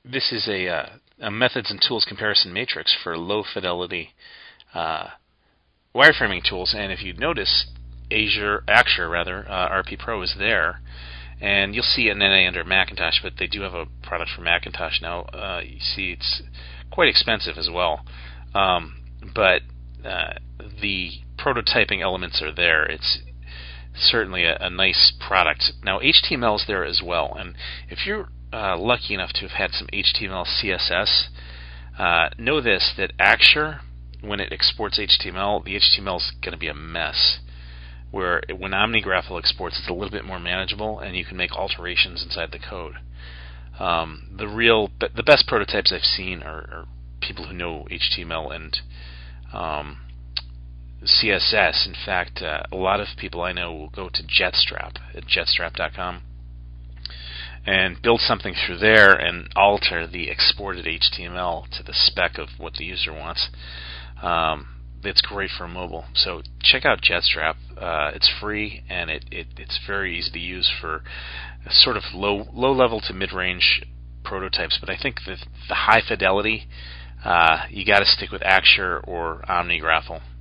This is a methods and tools comparison matrix for low fidelity wireframing tools, and if you notice, Axure RP Pro is there, and you'll see an NA under Macintosh, but they do have a product for Macintosh now. You see it's quite expensive as well, but the prototyping elements are there. It's certainly a nice product. Now HTML is there as well, and if you're lucky enough to have had some HTML CSS, know this, that Axure, when it exports HTML, the HTML is going to be a mess. Where when OmniGraffle exports, it's a little bit more manageable, and you can make alterations inside the code. The best prototypes I've seen are people who know HTML and CSS. In fact, a lot of people I know will go to Jetstrap at jetstrap.com and build something through there and alter the exported HTML to the spec of what the user wants. It's great for mobile. So check out Jetstrap. It's free, and it's very easy to use for sort of low level to mid range prototypes. But I think the high fidelity, you got to stick with Axure or OmniGraffle.